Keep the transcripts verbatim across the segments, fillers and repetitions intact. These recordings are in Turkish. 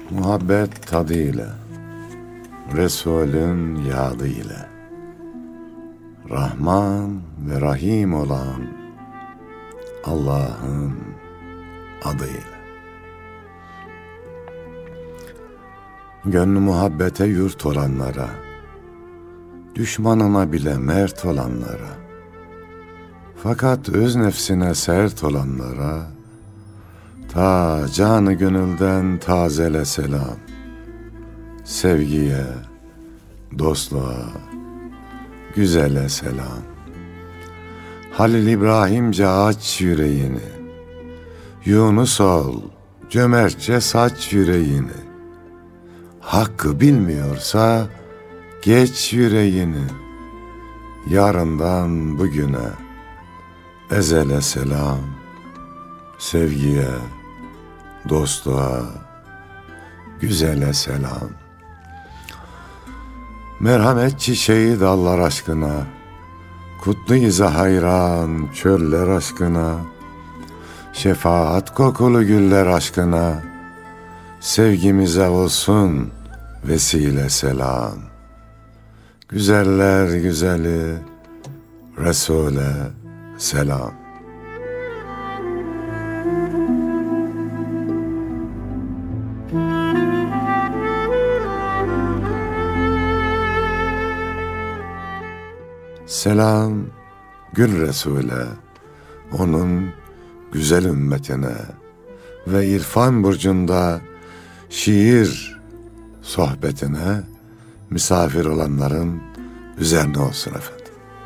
Muhabbet tadıyla, Resulün yadıyla, Rahman ve Rahim olan Allah'ın adıyla. Gönlü muhabbete yurt olanlara, düşmanına bile mert olanlara, fakat öz nefsine sert olanlara, ta canı gönülden tazele selam. Sevgiye, dostluğa, güzele selam. Halil İbrahimce aç yüreğini, Yunus ol, cömertçe saç yüreğini. Hakkı bilmiyorsa geç yüreğini. Yarından bugüne ezele selam. Sevgiye, dostluğa, güzele selam. Merhamet çiçeği dallar aşkına, Kutlu-i hayran çöller aşkına, Şefaat kokulu güller aşkına, Sevgimize olsun vesile selam. Güzeller güzeli Resul'e selam. Selam Gül Resul'e, onun güzel ümmetine ve İrfan burcunda şiir sohbetine misafir olanların üzerine olsun efendim.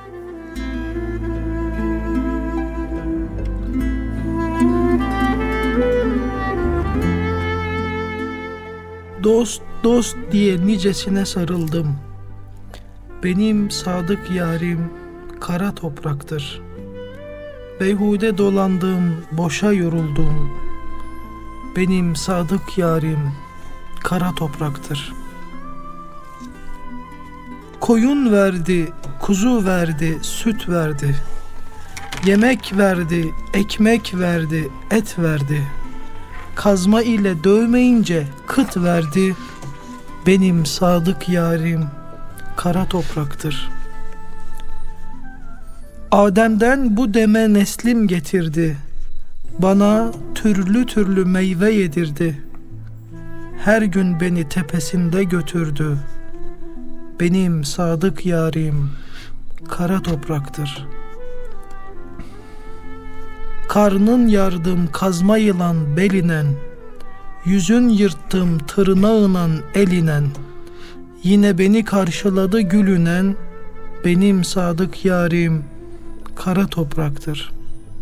Dost dost diye nicesine sarıldım. Benim sadık yarim kara topraktır. Beyhude dolandım, boşa yoruldum. Benim sadık yarim kara topraktır. Koyun verdi, kuzu verdi, süt verdi. Yemek verdi, ekmek verdi, et verdi. Kazma ile dövmeyince kıt verdi. Benim sadık yarim kara topraktır. Adem'den bu deme neslim getirdi. Bana türlü türlü meyve yedirdi. Her gün beni tepesinde götürdü. Benim sadık yarim kara topraktır. Karnın yardım kazma yılan belinen, yüzün yırttım tırnağınan elinen, yine beni karşıladı gülünen, benim sadık yarim kara topraktır.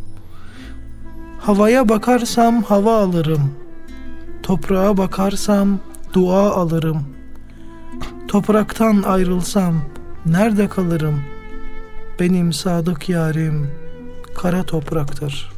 Havaya bakarsam hava alırım, toprağa bakarsam dua alırım. Topraktan ayrılsam nerede kalırım? Benim sadık yarim kara topraktır.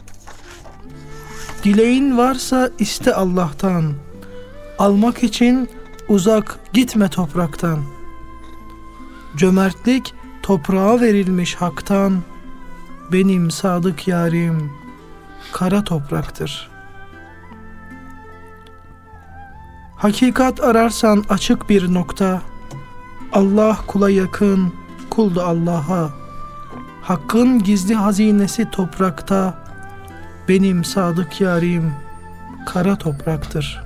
Dileğin varsa iste Allah'tan, almak için uzak gitme topraktan. Cömertlik toprağa verilmiş haktan, benim sadık yarim kara topraktır. Hakikat ararsan açık bir nokta, Allah kula yakın, kul da Allah'a. Hakkın gizli hazinesi toprakta, benim sadık yarim kara topraktır.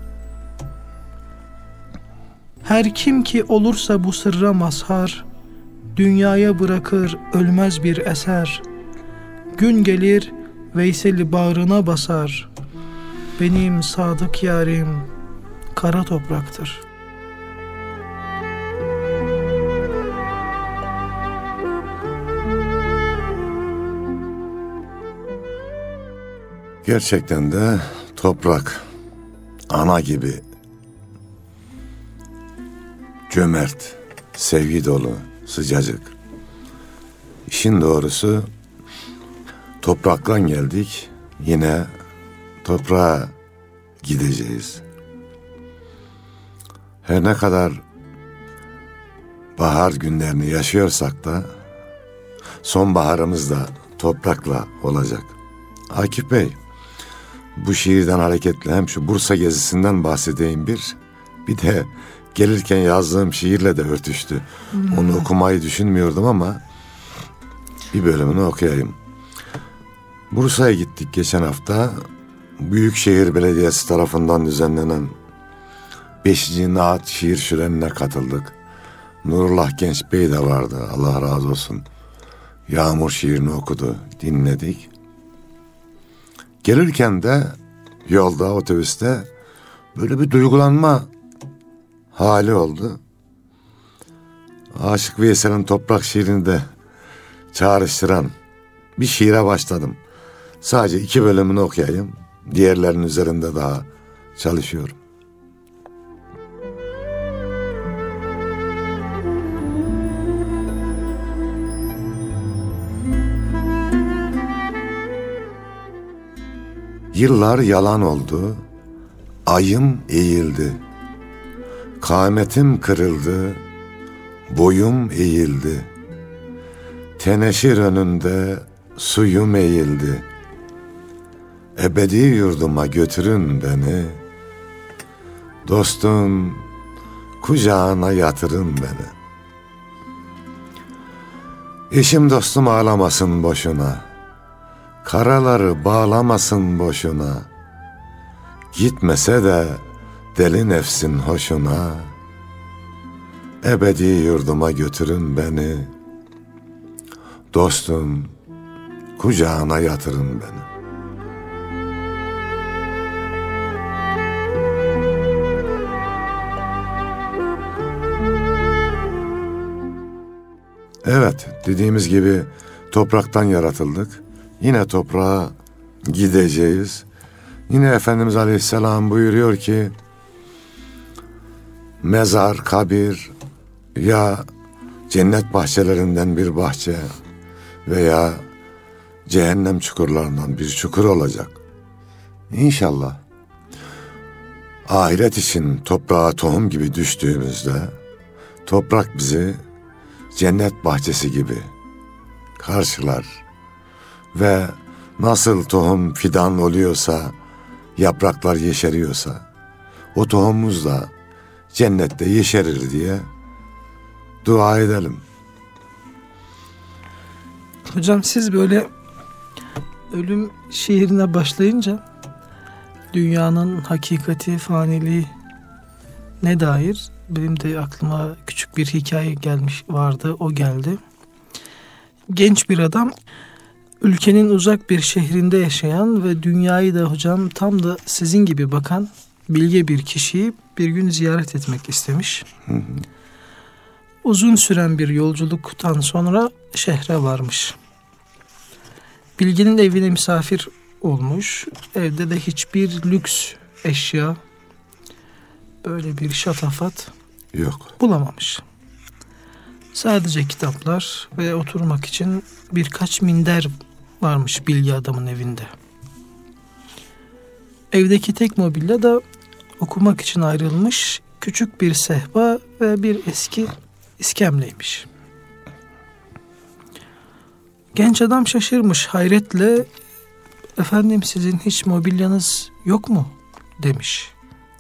Her kim ki olursa bu sırra mazhar, dünyaya bırakır ölmez bir eser. Gün gelir Veysel'i bağrına basar, benim sadık yarim kara topraktır. Gerçekten de toprak ana gibi cömert, sevgi dolu, sıcacık. İşin doğrusu topraktan geldik, yine toprağa gideceğiz. Her ne kadar bahar günlerini yaşıyorsak da sonbaharımız da toprakla olacak. Akif Bey, bu şiirden hareketle hem şu Bursa gezisinden bahsedeyim bir. Bir de gelirken yazdığım şiirle de örtüştü. Hmm. Onu okumayı düşünmüyordum ama bir bölümünü okuyayım. Bursa'ya gittik geçen hafta. Büyükşehir Belediyesi tarafından düzenlenen beşinci Naat Şiir Şöleni'ne katıldık. Nurullah Genç Bey de vardı, Allah razı olsun. Yağmur şiirini okudu, dinledik. Gelirken de yolda, otobüste böyle bir duygulanma hali oldu. Aşık Veysel'in Toprak şiirini de çağrıştıran bir şiire başladım. Sadece iki bölümünü okuyayım. Diğerlerinin üzerinde daha çalışıyorum. Yıllar yalan oldu, ayım eğildi. Kâmetim kırıldı, boyum eğildi. Teneşir önünde suyum eğildi. Ebedi yurduma götürün beni. Dostum kucağına yatırın beni. Eşim dostum ağlamasın boşuna. Karaları bağlamasın boşuna. Gitmese de deli nefsin hoşuna. Ebedi yurduma götürün beni. Dostum kucağına yatırın beni. Evet, dediğimiz gibi topraktan yaratıldık. Yine toprağa gideceğiz. Yine Efendimiz Aleyhisselam buyuruyor ki, mezar, kabir ya cennet bahçelerinden bir bahçe veya cehennem çukurlarından bir çukur olacak. İnşallah. Ahiret için toprağa tohum gibi düştüğümüzde toprak bizi cennet bahçesi gibi karşılar ve nasıl tohum fidan oluyorsa, yapraklar yeşeriyorsa, o tohumumuz da cennette yeşerir diye dua edelim. Hocam siz böyle ölüm şiirine başlayınca dünyanın hakikati, faniliği ne dair benim de aklıma küçük bir hikaye gelmiş vardı, o geldi. Genç bir adam ülkenin uzak bir şehrinde yaşayan ve dünyayı da hocam tam da sizin gibi bakan bilge bir kişiyi bir gün ziyaret etmek istemiş. Hı hı. Uzun süren bir yolculuktan sonra şehre varmış. Bilgenin evine misafir olmuş. Evde de hiçbir lüks eşya, böyle bir şatafat yok, bulamamış. Sadece kitaplar ve oturmak için birkaç minder varmış bilgi adamın evinde. Evdeki tek mobilya da okumak için ayrılmış küçük bir sehpa ve bir eski iskemleymiş. Genç adam şaşırmış, hayretle, efendim sizin hiç mobilyanız yok mu demiş.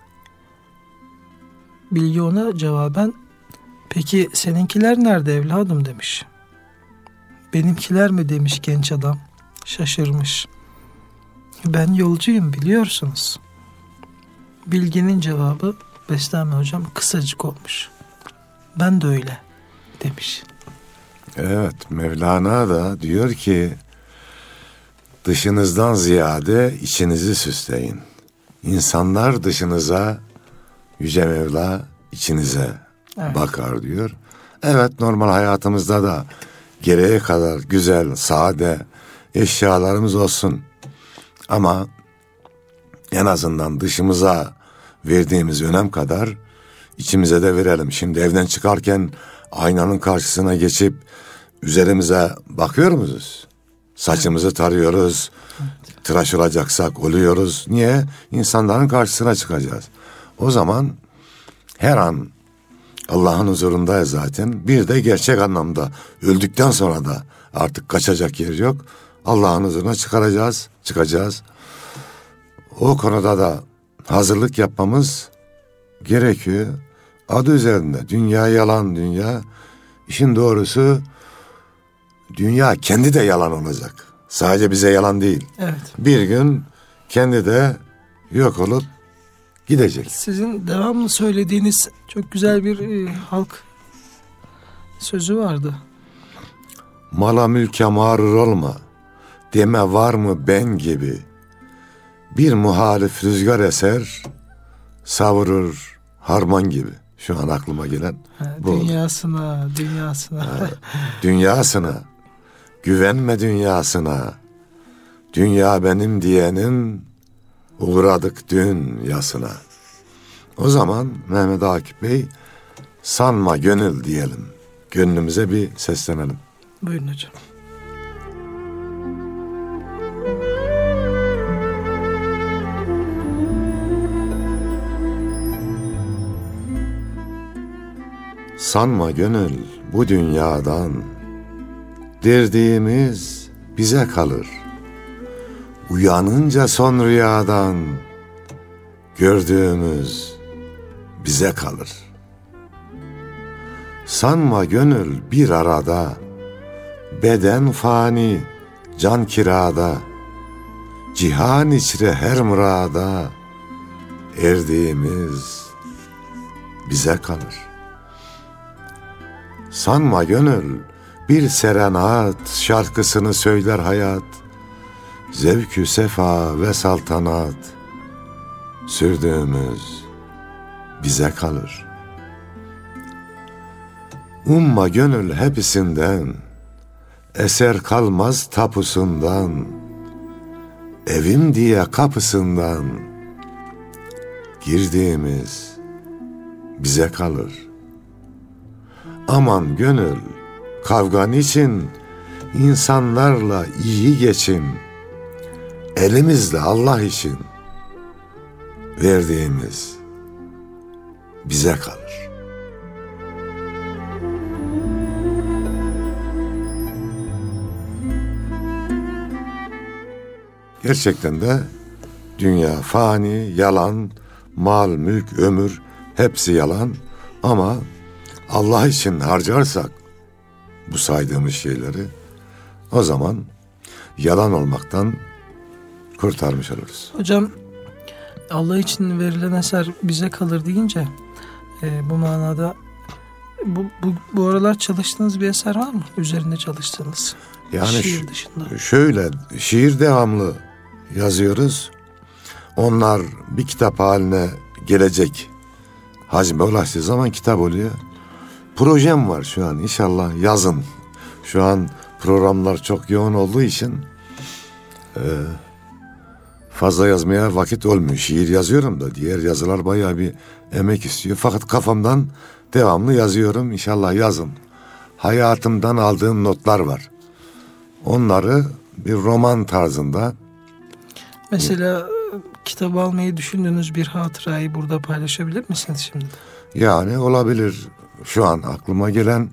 Bilgi ona cevaben, peki seninkiler nerede evladım demiş. Benimkiler mi demiş genç adam, şaşırmış. Ben yolcuyum biliyorsunuz. Bilginin cevabı Bestami hocam kısacık olmuş. Ben de öyle demiş. Evet, Mevlana da diyor ki dışınızdan ziyade içinizi süsleyin. İnsanlar dışınıza, Yüce Mevla içinize evet. bakar diyor. Evet, normal hayatımızda da gereğe kadar güzel, sade eşyalarımız olsun. Ama en azından dışımıza verdiğimiz önem kadar içimize de verelim. Şimdi evden çıkarken aynanın karşısına geçip üzerimize bakıyor muyuz? Saçımızı tarıyoruz, evet. tıraş olacaksak oluyoruz. Niye? İnsanların karşısına çıkacağız. O zaman her an Allah'ın huzurundayız zaten. Bir de gerçek anlamda öldükten sonra da artık kaçacak yer yok. Allah'ın huzuruna çıkaracağız, çıkacağız. O konuda da hazırlık yapmamız gerekiyor. Adı üzerinde dünya yalan dünya. İşin doğrusu dünya kendi de yalan olacak. Sadece bize yalan değil. Evet. Bir gün kendi de yok olup gidecek. Sizin devamlı söylediğiniz çok güzel bir e, halk sözü vardı. Mala mülke mağrur olma. Deme var mı ben gibi. Bir muhalif rüzgar eser, savurur harman gibi. Şu an aklıma gelen Ha, bu. Dünyasına, dünyasına. Ha, dünyasına. Güvenme dünyasına. Dünya benim diyenin uğradık dünyasına. O zaman Mehmet Akif Bey, sanma gönül diyelim. Gönlümüze bir seslenelim. Buyurun hocam. Sanma gönül bu dünyadan, derdiğimiz bize kalır. Uyanınca son rüyadan, gördüğümüz bize kalır. Sanma gönül bir arada, beden fani, can kirada, cihan içre her murada, erdiğimiz bize kalır. Sanma gönül bir serenat şarkısını söyler hayat, zevkü sefa ve saltanat, sürdüğümüz bize kalır. Umma gönül hepsinden, eser kalmaz tapusundan, evim diye kapısından, girdiğimiz bize kalır. Aman gönül, kavgan için insanlarla iyi geçin. Elimizde Allah için verdiğimiz bize kalır. Gerçekten de dünya fani, yalan, mal, mülk, ömür hepsi yalan ama Allah için harcarsak bu saydığımız şeyleri, o zaman yalan olmaktan kurtarmış oluruz. Hocam, Allah için verilen eser bize kalır deyince e, bu manada bu, bu, bu aralar çalıştığınız bir eser var mı? Üzerinde çalıştığınız. Yani şiir dışında. Şöyle, şiir devamlı yazıyoruz. Onlar bir kitap haline gelecek hacme ulaştığı zaman kitap oluyor. Projem var şu an, inşallah yazın. Şu an programlar çok yoğun olduğu için e, fazla yazmaya vakit olmuyor. Şiir yazıyorum da diğer yazılar bayağı bir emek istiyor. Fakat kafamdan devamlı yazıyorum. İnşallah yazın. Hayatımdan aldığım notlar var. Onları bir roman tarzında. Mesela kitabı almayı düşündüğünüz bir hatırayı burada paylaşabilir misiniz şimdi? Yani olabilir. Şu an aklıma gelen,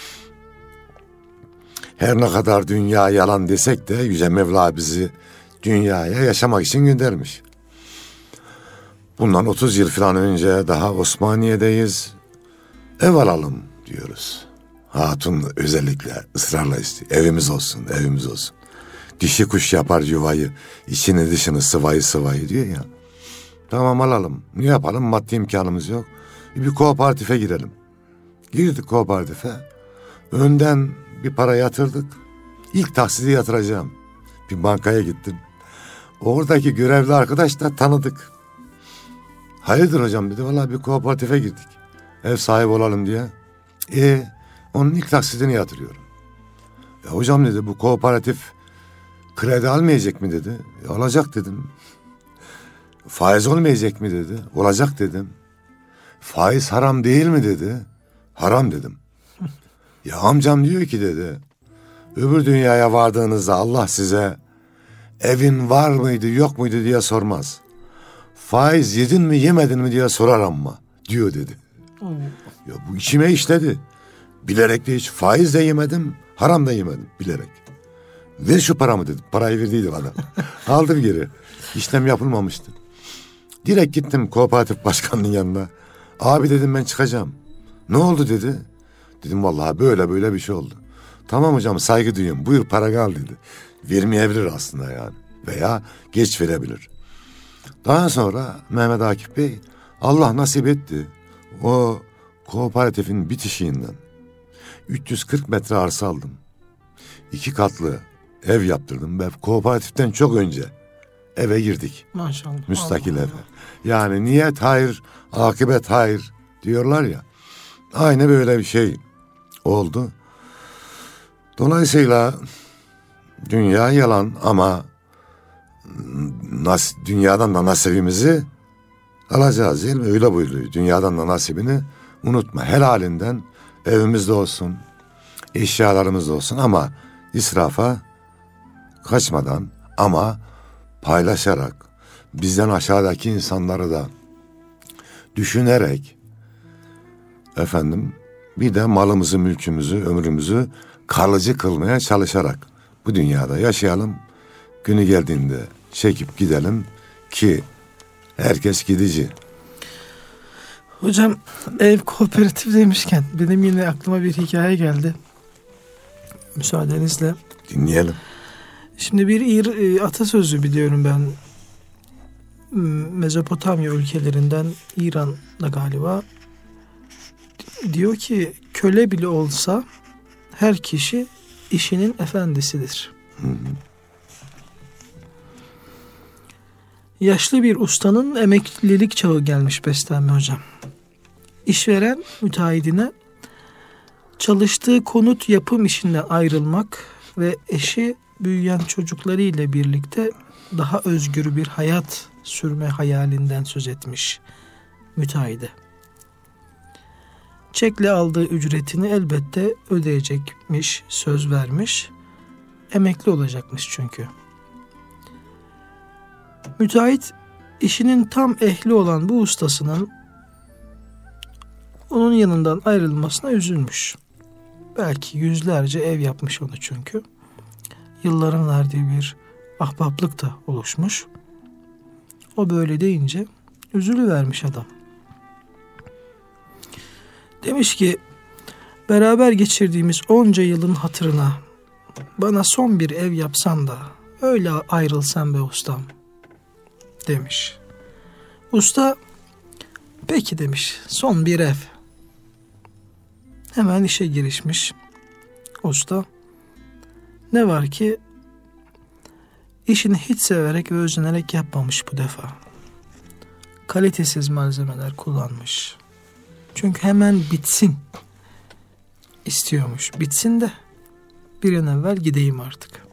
her ne kadar dünya yalan desek de Yüce Mevla bizi dünyaya yaşamak için göndermiş. Bundan otuz yıl falan önce daha Osmaniye'deyiz. Ev alalım diyoruz. Hatun özellikle ısrarla istiyor. Evimiz olsun, evimiz olsun. Dişi kuş yapar yuvayı, içini dışını sıvayı sıvayı diyor ya. Tamam alalım. Ne yapalım? Maddi imkanımız yok. Bir kooperatife girelim. Girdik kooperatife. Önden bir para yatırdık. İlk taksidi yatıracağım. Bir bankaya gittim. Oradaki görevli arkadaş da tanıdık. Hayırdır hocam dedi. Vallahi bir kooperatife girdik. Ev sahibi olalım diye. E onun ilk taksidini yatırıyorum. Ya hocam dedi, bu kooperatif kredi almayacak mı dedi. E, alacak dedim. Faiz olmayacak mı dedi. Olacak dedim. Faiz haram değil mi dedi. Haram dedim. Ya amcam diyor ki dedi, öbür dünyaya vardığınızda Allah size evin var mıydı yok muydu diye sormaz. Faiz yedin mi yemedin mi diye sorar ama diyor dedi. Ya bu içime işledi. Bilerek de hiç faiz de yemedim, haram da yemedim bilerek. Ver şu paramı dedim. Parayı verdiydim adam. Aldım geri. İşlem yapılmamıştı. Direkt gittim kooperatif başkanının yanına. Abi dedim ben çıkacağım. Ne oldu dedi. Dedim vallahi böyle böyle bir şey oldu. Tamam hocam saygı duyuyorum. Buyur paranı al dedi. Vermeyebilir aslında yani. Veya geç verebilir. Daha sonra Mehmet Akif Bey Allah nasip etti. O kooperatifin bitişiğinden üç yüz kırk metre arsa aldım. İki katlı ev yaptırdım. Ben kooperatiften çok önce eve girdik. Maşallah. Müstakil Allah eve. Allah. Yani niyet hayır, akıbet hayır diyorlar ya. Aynı böyle bir şey oldu. Dolayısıyla dünya yalan ama nas, dünyadan da nasibimizi alacağız değil mi? Öyle buyuruyor. Dünyadan da nasibini unutma. Helalinden evimizde olsun, eşyalarımızda olsun ama israfa kaçmadan ama paylaşarak bizden aşağıdaki insanları da düşünerek efendim bir de malımızı, mülkümüzü, ömrümüzü kalıcı kılmaya çalışarak bu dünyada yaşayalım. Günü geldiğinde çekip gidelim ki herkes gidici. Hocam ev kooperatif demişken benim yine aklıma bir hikaye geldi. Müsaadenizle. Dinleyelim. Şimdi bir İr, atasözü biliyorum ben. Mezopotamya ülkelerinden İran'da galiba. Diyor ki köle bile olsa her kişi işinin efendisidir. Hı hı. Yaşlı bir ustanın emeklilik çağı gelmiş Bestami hocam. İşveren müteahhidine çalıştığı konut yapım işinden ayrılmak ve eşi büyüyen çocukları ile birlikte daha özgür bir hayat sürme hayalinden söz etmiş müteahhide. Çekle aldığı ücretini elbette ödeyecekmiş, söz vermiş. Emekli olacakmış çünkü. Müteahhit işinin tam ehli olan bu ustasının onun yanından ayrılmasına üzülmüş. Belki yüzlerce ev yapmış onu çünkü. Yılların verdiği bir ahbaplık da oluşmuş. O böyle deyince üzülüvermiş adam. Demiş ki beraber geçirdiğimiz onca yılın hatırına bana son bir ev yapsan da öyle ayrılsam be ustam demiş. Usta peki demiş, son bir ev. Hemen işe girişmiş usta. Ne var ki işini hiç severek ve özenerek yapmamış bu defa. Kalitesiz malzemeler kullanmış. Çünkü hemen bitsin istiyormuş. Bitsin de bir an evvel gideyim artık.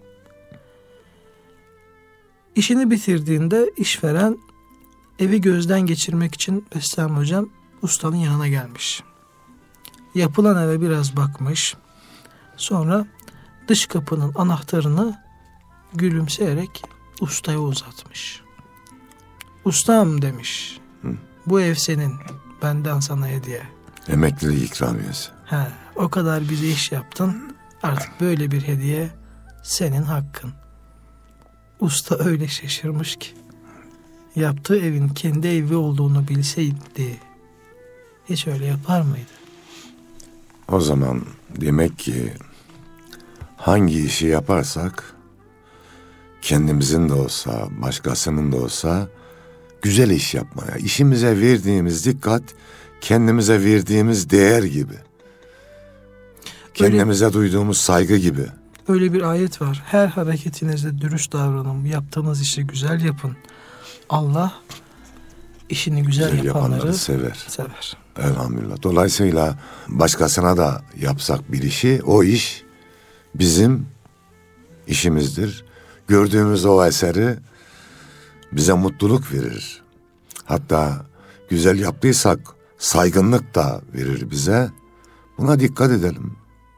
İşini bitirdiğinde işveren evi gözden geçirmek için Bestami hocam ustanın yanına gelmiş. Yapılan eve biraz bakmış. Sonra dış kapının anahtarını gülümseyerek ustaya uzatmış. Ustam demiş. Hı. Bu ev senin. Benden sana hediye. Emeklilik ikramiyesi. He, o kadar bize iş yaptın. Artık böyle bir hediye senin hakkın. Usta öyle şaşırmış ki. Yaptığı evin kendi evi olduğunu bilseydi hiç öyle yapar mıydı? O zaman demek ki hangi işi yaparsak kendimizin de olsa başkasının da olsa güzel iş yapmaya, işimize verdiğimiz dikkat kendimize verdiğimiz değer gibi. Kendimize öyle, duyduğumuz saygı gibi. Öyle bir ayet var. Her hareketinizde dürüst davranın. Yaptığınız işi güzel yapın. Allah işini güzel, güzel yapanları, yapanları sever. sever. Elhamdülillah. Dolayısıyla başkasına da yapsak bir işi, o iş bizim işimizdir. Gördüğümüz o eseri bize mutluluk verir. Hatta güzel yaptıysak saygınlık da verir bize. Buna dikkat edelim.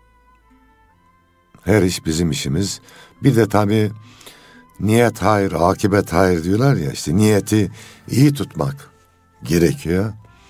Her iş bizim işimiz. Bir de tabii niyet hayır, akibet hayır diyorlar ya, işte niyeti iyi tutmak gerekiyor.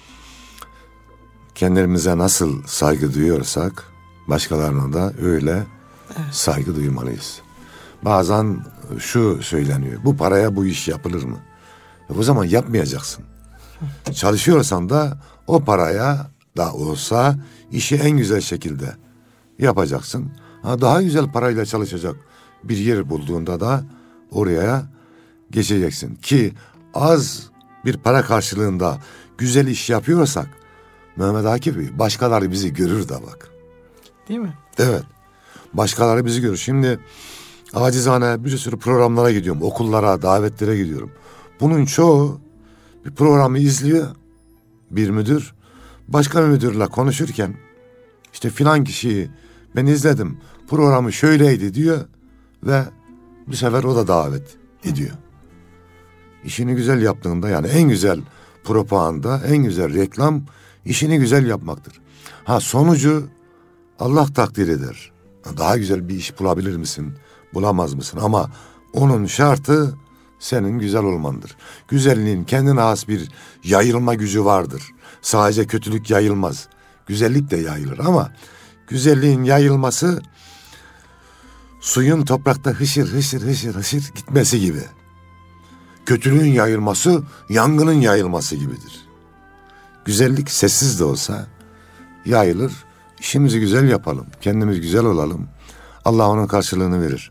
Kendimize nasıl saygı duyuyorsak başkalarına da öyle evet. saygı duymalıyız. bazen şu söyleniyor. Bu paraya bu iş yapılır mı? E o zaman yapmayacaksın. Çalışıyorsan da o paraya da olsa işi en güzel şekilde yapacaksın. Ha, daha güzel parayla çalışacak bir yer bulduğunda da oraya geçeceksin. Ki az bir para karşılığında güzel iş yapıyorsak Mehmet Akif Bey, başkaları bizi görür de bak. Değil mi? Evet. Başkaları bizi görür. Şimdi acizane bir sürü programlara gidiyorum. Okullara, davetlere gidiyorum. Bunun çoğu bir programı izliyor. Bir müdür başka bir müdürle konuşurken işte filan kişiyi ben izledim, programı şöyleydi diyor ve bu sefer o da davet ediyor. İşini güzel yaptığında, yani en güzel propaganda, en güzel reklam işini güzel yapmaktır. Ha, sonucu Allah takdir eder. Daha güzel bir iş bulabilir misin, bulamaz mısın? Ama onun şartı senin güzel olmandır. Güzelliğin kendine has bir yayılma gücü vardır. Sadece kötülük yayılmaz. Güzellik de yayılır ama güzelliğin yayılması suyun toprakta hışır hışır hışır hışır gitmesi gibi. Kötülüğün yayılması yangının yayılması gibidir. Güzellik sessiz de olsa yayılır. İşimizi güzel yapalım. Kendimiz güzel olalım. Allah onun karşılığını verir.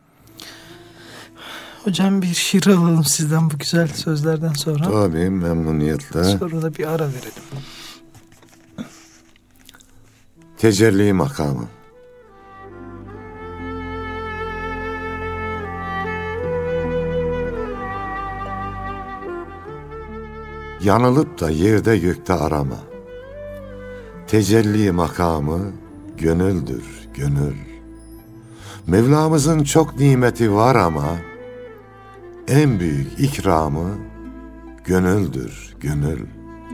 Hocam bir şiir alalım sizden bu güzel sözlerden sonra. Tabii, memnuniyetle. Sonra da bir ara verelim. Tecelli makamı. Yanılıp da yerde gökte arama. Tecelli makamı gönüldür, gönül. Mevlamızın çok nimeti var ama en büyük ikramı gönüldür, gönül.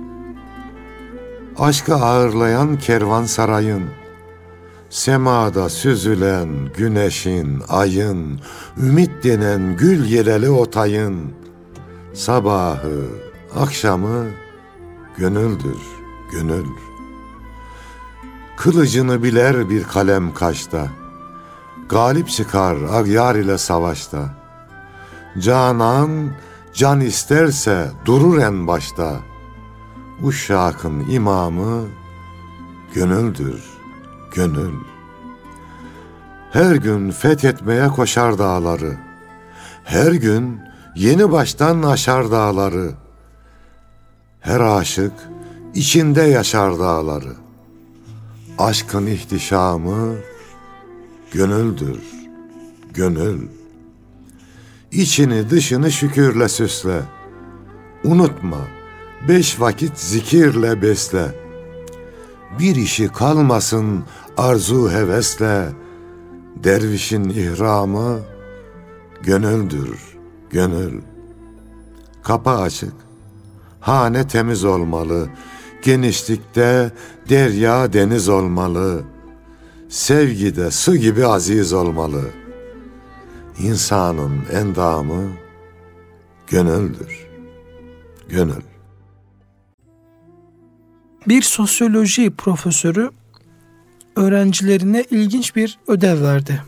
Aşkı ağırlayan kervansarayın, semada süzülen güneşin, ayın, ümit denen gül yeleli otayın, sabahı, akşamı gönüldür, gönül. Kılıcını biler bir kalem kaşta, galip çıkar agyar ile savaşta. Canan can isterse durur en başta, uşşakın imamı gönüldür, gönül. Her gün fethetmeye koşar dağları, her gün yeni baştan aşar dağları. Her aşık içinde yaşar dağları. Aşkın ihtişamı gönüldür, gönül. İçini dışını şükürle süsle. Unutma, beş vakit zikirle besle. Bir işi kalmasın arzu hevesle. Dervişin ihramı gönüldür, gönül. Kapı açık, hane temiz olmalı. Genişlikte derya deniz olmalı. Sevgide su gibi aziz olmalı. İnsanın endamı gönüldür, gönül. Bir sosyoloji profesörü öğrencilerine ilginç bir ödev verdi.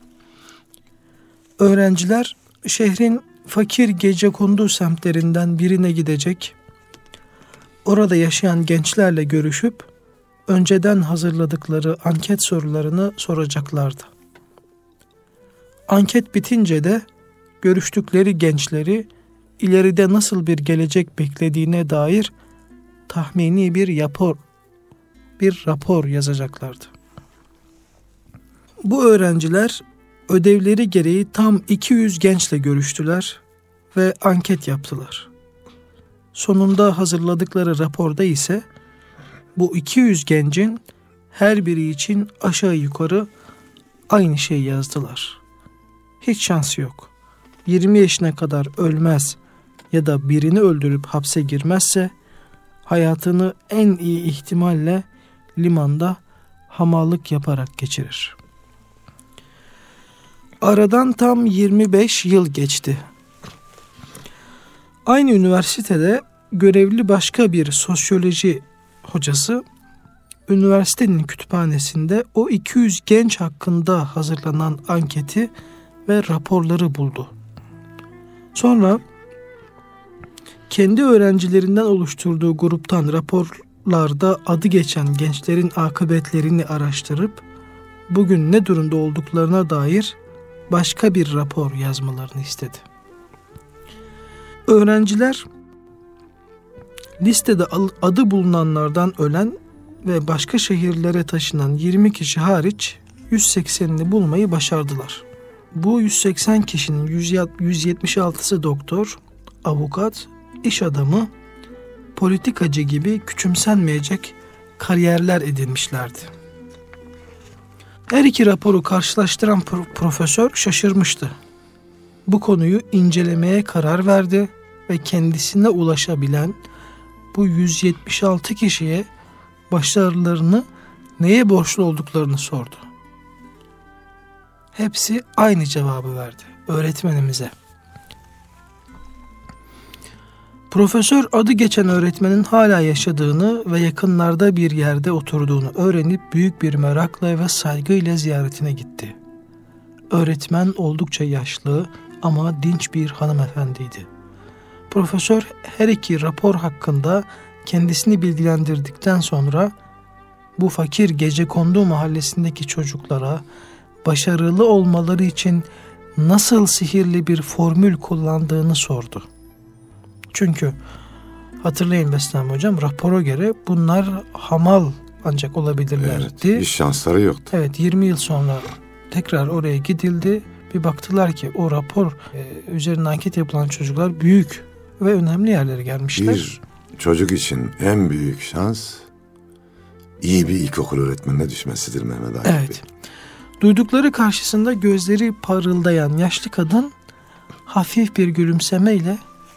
Öğrenciler şehrin fakir gecekondu semtlerinden birine gidecek, orada yaşayan gençlerle görüşüp önceden hazırladıkları anket sorularını soracaklardı. Anket bitince de görüştükleri gençleri ileride nasıl bir gelecek beklediğine dair tahmini bir rapor, bir rapor yazacaklardı. Bu öğrenciler ödevleri gereği tam iki yüz gençle görüştüler ve anket yaptılar. Sonunda hazırladıkları raporda ise bu iki yüz gencin her biri için aşağı yukarı aynı şeyi yazdılar. Hiç şansı yok. yirmi yaşına kadar ölmez ya da birini öldürüp hapse girmezse hayatını en iyi ihtimalle limanda hamallık yaparak geçirir. Aradan tam yirmi beş yıl geçti. Aynı üniversitede görevli başka bir sosyoloji hocası üniversitenin kütüphanesinde o iki yüz genç hakkında hazırlanan anketi ve raporları buldu. Sonra kendi öğrencilerinden oluşturduğu gruptan raporlarda adı geçen gençlerin akıbetlerini araştırıp bugün ne durumda olduklarına dair başka bir rapor yazmalarını istedi. Öğrenciler listede adı bulunanlardan ölen ve başka şehirlere taşınan yirmi kişi hariç yüz seksenini bulmayı başardılar. Bu yüz seksen kişinin yüz yetmiş altısı doktor, avukat, iş adamı, politikacı gibi küçümsenmeyecek kariyerler edinmişlerdi. Her iki raporu karşılaştıran profesör şaşırmıştı. Bu konuyu incelemeye karar verdi ve kendisine ulaşabilen bu yüz yetmiş altı kişiye başarılarını neye borçlu olduklarını sordu. Hepsi aynı cevabı verdi öğretmenimize. Profesör adı geçen öğretmenin hala yaşadığını ve yakınlarda bir yerde oturduğunu öğrenip büyük bir merakla ve saygıyla ziyaretine gitti. Öğretmen oldukça yaşlı ama dinç bir hanımefendiydi. Profesör her iki rapor hakkında kendisini bilgilendirdikten sonra bu fakir Gecekondu mahallesindeki çocuklara başarılı olmaları için nasıl sihirli bir formül kullandığını sordu. Çünkü hatırlayın Beslami Hocam, rapora göre bunlar hamal ancak olabilirlerdi. Evet, hiç şansları yoktu. Evet, yirmi yıl sonra tekrar oraya gidildi. Bir baktılar ki o rapor e, üzerine anket yapılan çocuklar büyük ve önemli yerlere gelmişler. Bir çocuk için en büyük şans iyi bir ilkokul öğretmenine düşmesidir Mehmet Akif Evet. Bey. Duydukları karşısında gözleri parıldayan yaşlı kadın hafif bir gülümsemeyle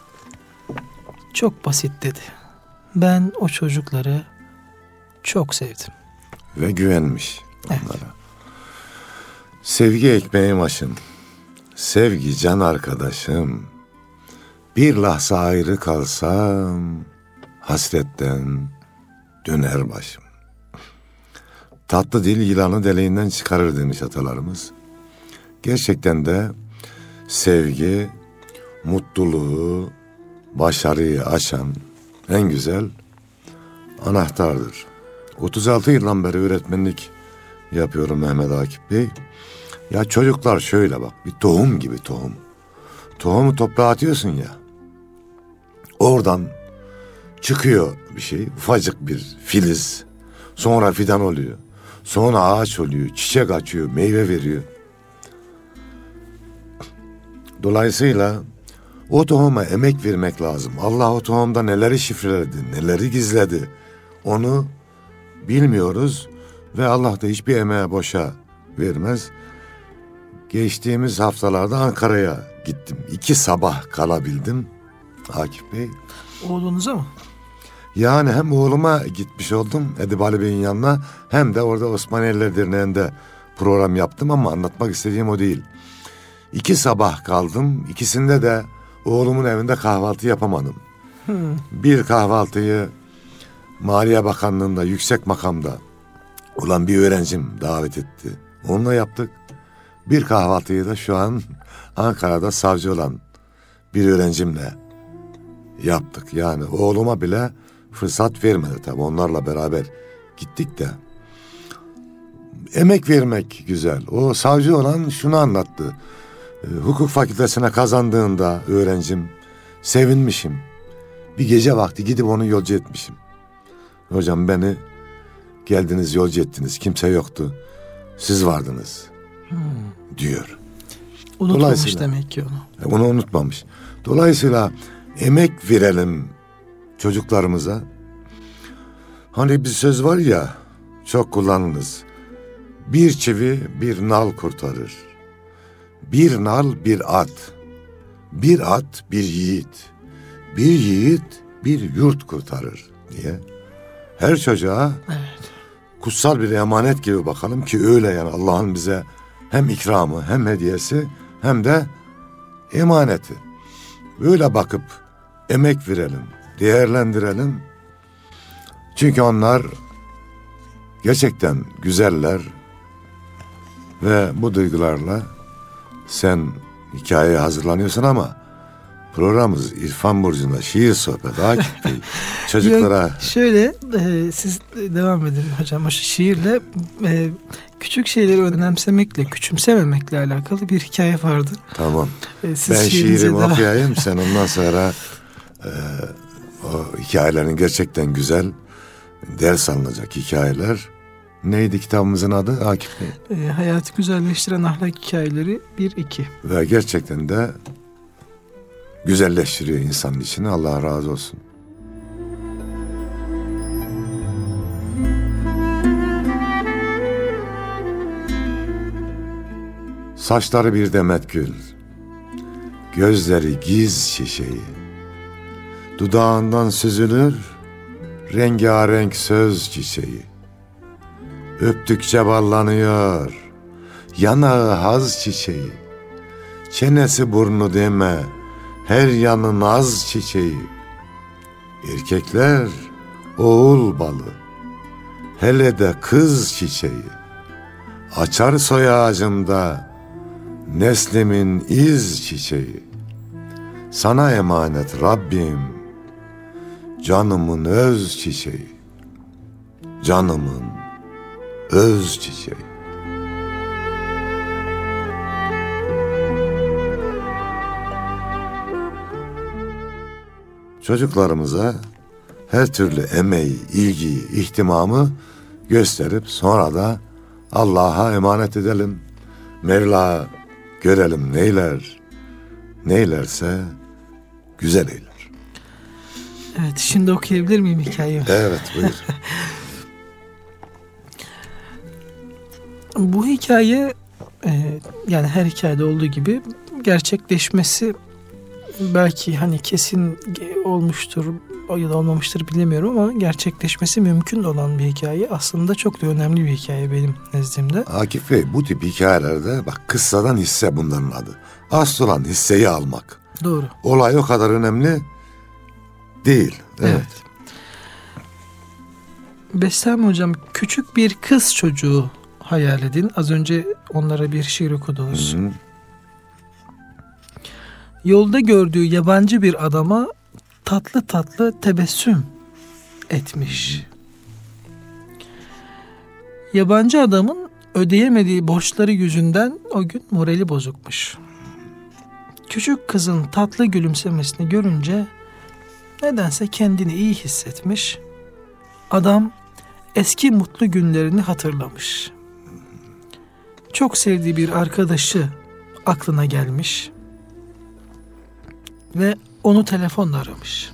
çok basit dedi. Ben o çocukları çok sevdim. Ve güvenmiş onlara. Evet. Sevgi ekmeğim aşım, sevgi can arkadaşım. Bir lahza ayrı kalsam hasretten döner başım. Tatlı dil yılanı deliğinden çıkarır demiş atalarımız. Gerçekten de sevgi, mutluluğu, başarıyı açan en güzel anahtardır. otuz altı yıldan beri öğretmenlik yapıyorum Mehmet Akif Bey. Ya çocuklar şöyle bak, bir tohum gibi tohum. Tohumu toprağa atıyorsun ya. Oradan çıkıyor bir şey, ufacık bir filiz. Sonra fidan oluyor. Sonra ağaç oluyor, çiçek açıyor, meyve veriyor. Dolayısıyla o tohuma emek vermek lazım. Allah o tohumda neleri şifreledi, neleri gizledi. Onu bilmiyoruz ve Allah da hiçbir emeğe boşa vermez. Geçtiğimiz haftalarda Ankara'ya gittim. İki sabah kalabildim Akif Bey. Oğlunuza mı? Yani hem oğluma gitmiş oldum Edip Ali Bey'in yanına, hem de orada Osmaniyeliler Derneği'nde program yaptım ama anlatmak istediğim o değil. İki sabah kaldım. İkisinde de oğlumun evinde kahvaltı yapamadım. Hmm. Bir kahvaltıyı Maliye Bakanlığı'nda yüksek makamda olan bir öğrencim davet etti. Onunla yaptık. Bir kahvaltıyı da şu an Ankara'da savcı olan bir öğrencimle yaptık. Yani oğluma bile fırsat vermedi tabii. Onlarla beraber gittik de. Emek vermek güzel. O savcı olan şunu anlattı. Hukuk fakültesine kazandığında öğrencim sevinmişim. Bir gece vakti gidip onu yolcu etmişim. Hocam beni geldiniz yolcu ettiniz. Kimse yoktu. Siz vardınız. Hmm. Diyor. Unutmamış demek ki onu. Onu unutmamış. Dolayısıyla emek verelim çocuklarımıza. Hani bir söz var ya, çok kullanınız. Bir çivi bir nal kurtarır. Bir nal bir at. Bir at bir yiğit. Bir yiğit bir yurt kurtarır diye. Her çocuğa evet, kutsal bir emanet gibi bakalım ki öyle, yani Allah'ın bize hem ikramı hem hediyesi hem de emaneti. Böyle bakıp emek verelim, değerlendirelim. Çünkü onlar gerçekten güzeller ve bu duygularla sen hikayeye hazırlanıyorsun ama programımız İrfan Burcu'nda şiir sohbeti Akif Bey. Çocuklara... Yok, şöyle e, siz devam edin hocam. O şiirle e, küçük şeyleri önemsemekle, küçümsememekle alakalı bir hikaye vardı. Tamam. E, siz ben şiirimi devam... okuyayım. Sen ondan sonra e, o hikayelerin gerçekten güzel, ders alınacak hikayeler. Neydi kitabımızın adı Akif Bey? E, hayatı güzelleştiren ahlak hikayeleri bir iki. Ve gerçekten de güzelleştiriyor insanın içini. Allah razı olsun. Saçları bir demet gül, gözleri giz çiçeği, dudağından süzülür rengarenk söz çiçeği. Öptükçe ballanıyor yanağı haz çiçeği, çenesi burnu deme her yanı naz çiçeği. Erkekler oğul balı, hele de kız çiçeği, açar soy ağacımda neslimin iz çiçeği. Sana emanet Rabbim, canımın öz çiçeği, canımın öz çiçeği. Çocuklarımıza her türlü emeği, ilgiyi, ihtimamı gösterip sonra da Allah'a emanet edelim. Mevla görelim neyler, neylerse güzel eyler. Evet, şimdi okuyabilir miyim hikayeyi? Evet, buyur. Bu hikaye e, yani her hikayede olduğu gibi gerçekleşmesi belki hani kesin olmuştur ya da olmamıştır bilemiyorum ama gerçekleşmesi mümkün olan bir hikaye. Aslında çok da önemli bir hikaye benim nezdimde. Akif Bey, bu tip hikayelerde bak kıssadan hisse bunların adı. Asıl olan hisseyi almak. Doğru. Olay o kadar önemli değil. Evet. Evet. Beslem hocam, küçük bir kız çocuğu hayal edin. Az önce onlara bir şiir okudunuz. Hı hı. Yolda gördüğü yabancı bir adama tatlı tatlı tebessüm etmiş. Yabancı adamın ödeyemediği borçları yüzünden o gün morali bozukmuş. Küçük kızın tatlı gülümsemesini görünce nedense kendini iyi hissetmiş. Adam eski mutlu günlerini hatırlamış. Çok sevdiği bir arkadaşı aklına gelmiş ve onu telefonla aramış.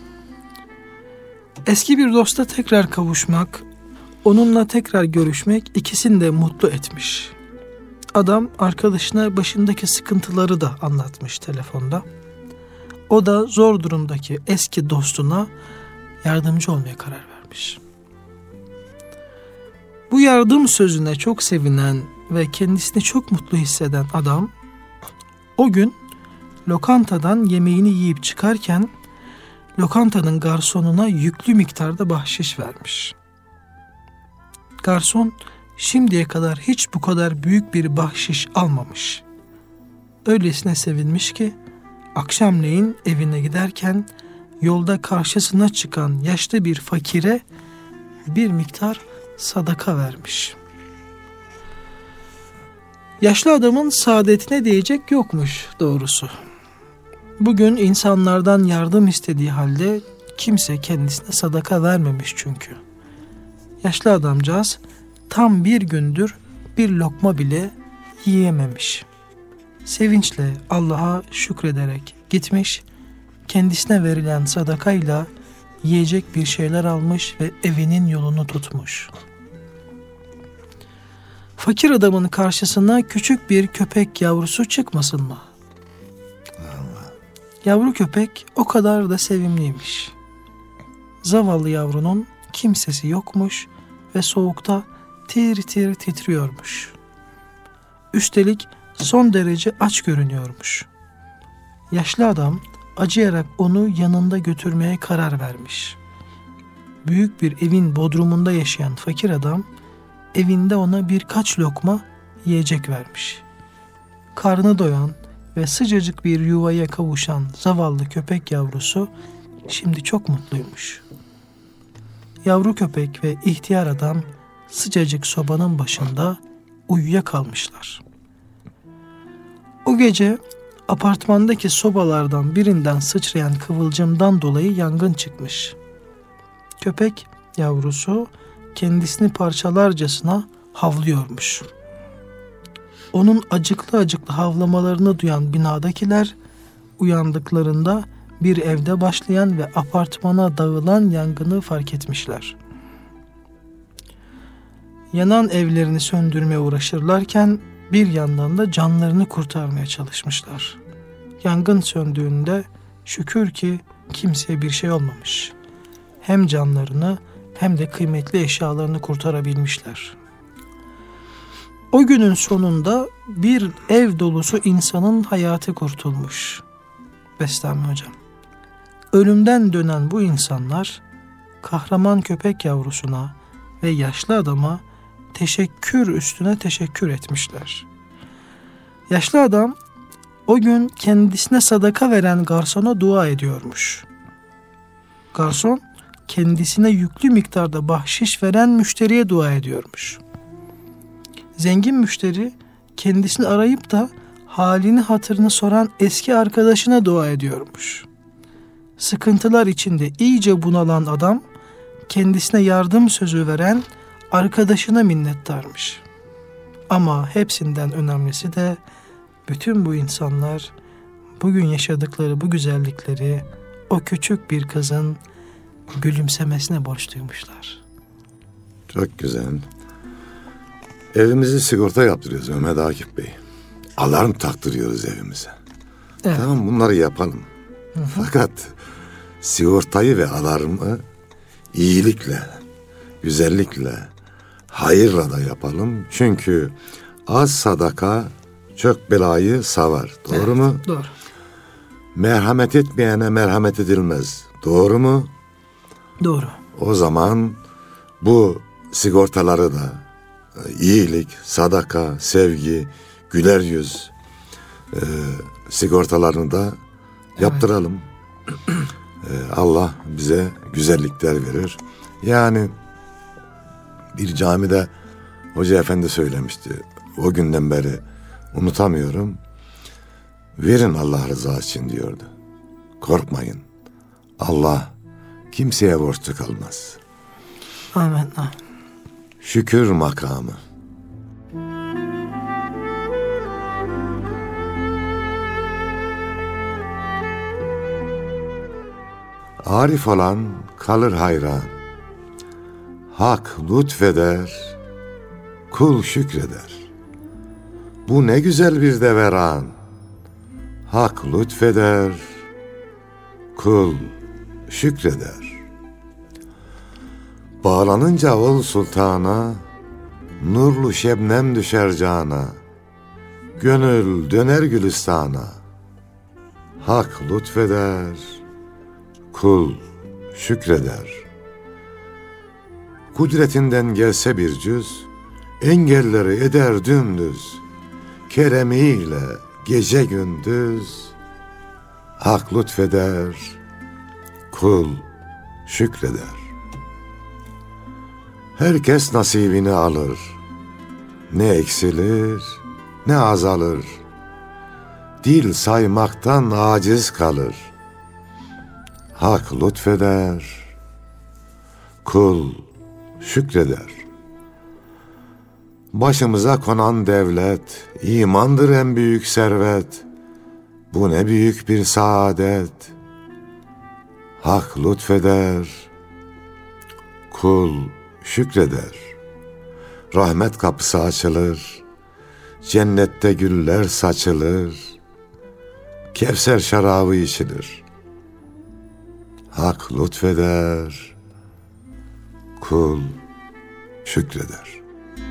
Eski bir dosta tekrar kavuşmak, onunla tekrar görüşmek ikisini de mutlu etmiş. Adam arkadaşına başındaki sıkıntıları da anlatmış telefonda. O da zor durumdaki eski dostuna yardımcı olmaya karar vermiş. Bu yardım sözüne çok sevinen ve kendisini çok mutlu hisseden adam o gün lokantadan yemeğini yiyip çıkarken lokantanın garsonuna yüklü miktarda bahşiş vermiş. Garson şimdiye kadar hiç bu kadar büyük bir bahşiş almamış. Öylesine sevinmiş ki akşamleyin evine giderken yolda karşısına çıkan yaşlı bir fakire bir miktar sadaka vermiş. Yaşlı adamın saadetine değecek yokmuş doğrusu. Bugün insanlardan yardım istediği halde kimse kendisine sadaka vermemiş çünkü. Yaşlı adamcağız tam bir gündür bir lokma bile yiyememiş. Sevinçle Allah'a şükrederek gitmiş, kendisine verilen sadakayla yiyecek bir şeyler almış ve evinin yolunu tutmuş. Fakir adamın karşısına küçük bir köpek yavrusu çıkmasın mı? Allah. Yavru köpek o kadar da sevimliymiş. Zavallı yavrunun kimsesi yokmuş ve soğukta tir tir titriyormuş. Üstelik son derece aç görünüyormuş. Yaşlı adam acıyarak onu yanında götürmeye karar vermiş. Büyük bir evin bodrumunda yaşayan fakir adam evinde ona birkaç lokma yiyecek vermiş. karnı doyan ve sıcacık bir yuvaya kavuşan zavallı köpek yavrusu şimdi çok mutluymuş. Yavru köpek ve ihtiyar adam sıcacık sobanın başında uyuyakalmışlar. O gece apartmandaki sobalardan birinden sıçrayan kıvılcımdan dolayı yangın çıkmış. Köpek yavrusu kendisini parçalarcasına havlıyormuş. Onun acıklı acıklı havlamalarını duyan binadakiler uyandıklarında bir evde başlayan ve apartmana dağılan yangını fark etmişler. Yanan evlerini söndürmeye uğraşırlarken bir yandan da canlarını kurtarmaya çalışmışlar. Yangın söndüğünde şükür ki kimseye bir şey olmamış. Hem canlarını hem de kıymetli eşyalarını kurtarabilmişler. O günün sonunda bir ev dolusu insanın hayatı kurtulmuş. Bestami hocam. Ölümden dönen bu insanlar kahraman köpek yavrusuna ve yaşlı adama teşekkür üstüne teşekkür etmişler. Yaşlı adam o gün kendisine sadaka veren garsona dua ediyormuş. Garson kendisine yüklü miktarda bahşiş veren müşteriye dua ediyormuş. Zengin müşteri kendisini arayıp da halini hatırını soran eski arkadaşına dua ediyormuş. Sıkıntılar içinde iyice bunalan adam kendisine yardım sözü veren arkadaşına minnettarmış. Ama hepsinden önemlisi de bütün bu insanlar bugün yaşadıkları bu güzellikleri o küçük bir kızın gülümsemesine borçluymuşlar. Çok güzel. Evimizi sigorta yaptırıyoruz Mehmet Akif Bey. Alarm taktırıyoruz evimize. Evet. Tamam, bunları yapalım. Hı hı. Fakat sigortayı ve alarmı iyilikle, güzellikle, hayırla da yapalım. Çünkü az sadaka çok belayı savar. Doğru evet, mu? Doğru. Merhamet etmeyene merhamet edilmez. Doğru mu? Doğru. O zaman bu sigortaları da iyilik, sadaka, sevgi, güler yüz e, sigortalarını da yaptıralım. Evet. e, Allah bize güzellikler verir. Yani bir camide Hoca Efendi söylemişti. O günden beri unutamıyorum. Verin Allah rızası için diyordu. Korkmayın. Allah kimseye borçlu kalmaz. Amin. Şükür makamı. Arif olan kalır hayran. Hak lütfeder, kul şükreder. Bu ne güzel bir deveran. Hak lütfeder, kul şükreder. Bağlanınca ol sultana, nurlu şebnem düşer cana. Gönül döner gülistana. Hak lütfeder, kul şükreder. Kudretinden gelse bir cüz, engelleri eder dümdüz. Keremiyle gece gündüz, hak lütfeder, kul şükreder. Herkes nasibini alır, ne eksilir ne azalır. Dil saymaktan aciz kalır. Hak lütfeder, kul şükreder. Başımıza konan devlet, imandır en büyük servet. Bu ne büyük bir saadet. Hak lütfeder, kul şükreder. Rahmet kapısı açılır, cennette güller saçılır. Kevser şarabı içilir. Hak lütfeder, kul şükreder.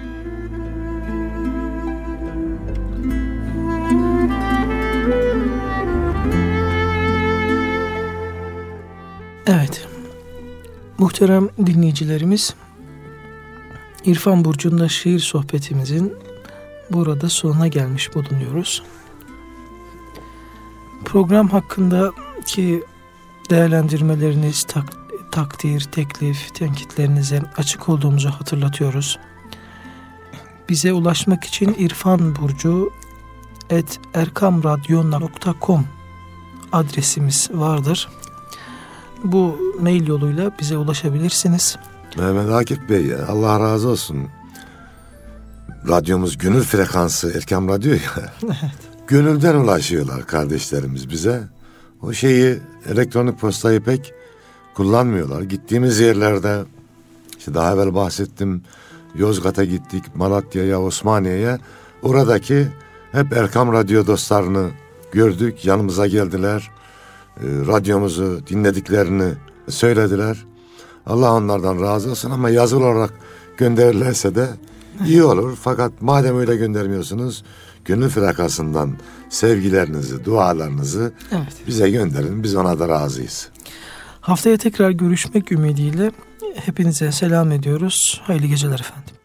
Evet, muhterem dinleyicilerimiz, İrfan Burcu'nda şiir sohbetimizin burada sonuna gelmiş bulunuyoruz. Program hakkındaki değerlendirmeleriniz, tak, takdir, teklif, tenkitlerinize açık olduğumuzu hatırlatıyoruz. Bize ulaşmak için irfanburcu at erkamradyo nokta com adresimiz vardır. Bu mail yoluyla bize ulaşabilirsiniz. Mehmet Akif Bey, Allah razı olsun. Radyomuz gönül frekansı, Erkam Radyo ya. Evet. Gönülden ulaşıyorlar kardeşlerimiz bize. O şeyi, elektronik postayı pek kullanmıyorlar. Gittiğimiz yerlerde, işte daha evvel bahsettim, Yozgat'a gittik, Malatya'ya, Osmaniye'ye. Oradaki hep Erkam Radyo dostlarını gördük, yanımıza geldiler. E, radyomuzu dinlediklerini söylediler. Allah onlardan razı olsun, ama yazılı olarak gönderirlerse de iyi olur. Fakat madem öyle göndermiyorsunuz, gönül frekasından sevgilerinizi, dualarınızı Evet. bize gönderin. Biz ona da razıyız. Haftaya tekrar görüşmek ümidiyle hepinize selam ediyoruz. Hayırlı geceler efendim.